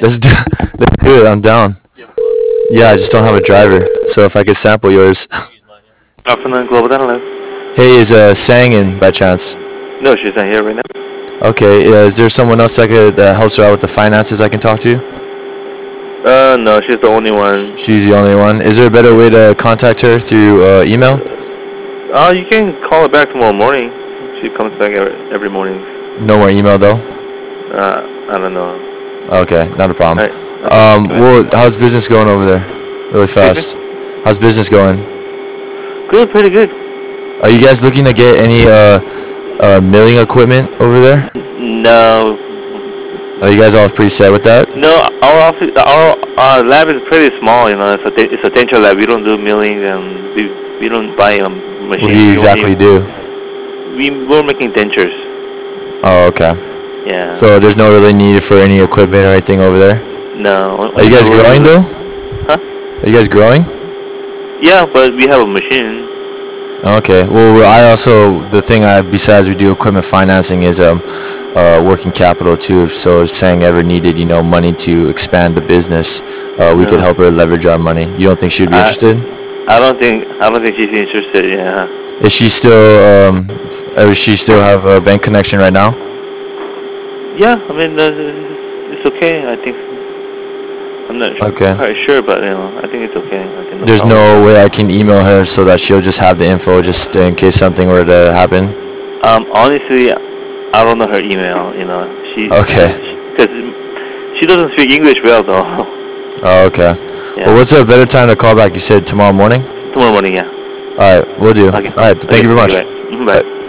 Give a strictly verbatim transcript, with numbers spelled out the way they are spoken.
Let's do, let's do it. I'm down. Yeah, I just don't have a driver. So if I could sample yours. Afternoon, Global Dental. Hey, is uh, Sang in by chance? No, she's not here right now. Okay, uh, is there someone else that could that helps her out with the finances I can talk to? Uh, no, she's the only one. She's the only one. Is there a better way to contact her through uh, email? Uh, you can call her back tomorrow morning. She comes back every, every morning. No more email though? Uh, I don't know. Okay, not a problem. Right. Um, well, how's business going over there? Really fast. How's business going? Good, pretty good. Are you guys looking to get any uh, uh, milling equipment over there? No. Are you guys all pretty set with that? No, our office, our uh, lab is pretty small. You know, it's a it's a dental lab. We don't do milling, and we we don't buy um machines. What do you exactly do? We we're making dentures. Oh, okay. Yeah. So there's no really need for any equipment or anything over there? No. Are you guys growing though? Huh? Are you guys growing? Yeah, but we have a machine. Okay. Well, I also the thing I besides we do equipment financing is um uh working capital too. So if Sang ever needed you know money to expand the business, uh, we No. could help her leverage our money. You don't think she'd be I, interested? I don't think I don't think she's interested. Yeah. Is she still um does she still have a bank connection right now? Yeah, I mean uh, it's okay. I think I'm not sure, Okay. quite sure, but you know I think it's okay. I think There's problem. no way I can email her so that she'll just have the info just in case something were to happen. Um, honestly, I don't know her email. You know, she Okay. because she doesn't speak English well though. Oh, okay. Yeah. Well, what's a better time to call back? You said tomorrow morning? Tomorrow morning, yeah. All right, we'll do. Okay. All right, thank Okay, you very much. Bye. Bye.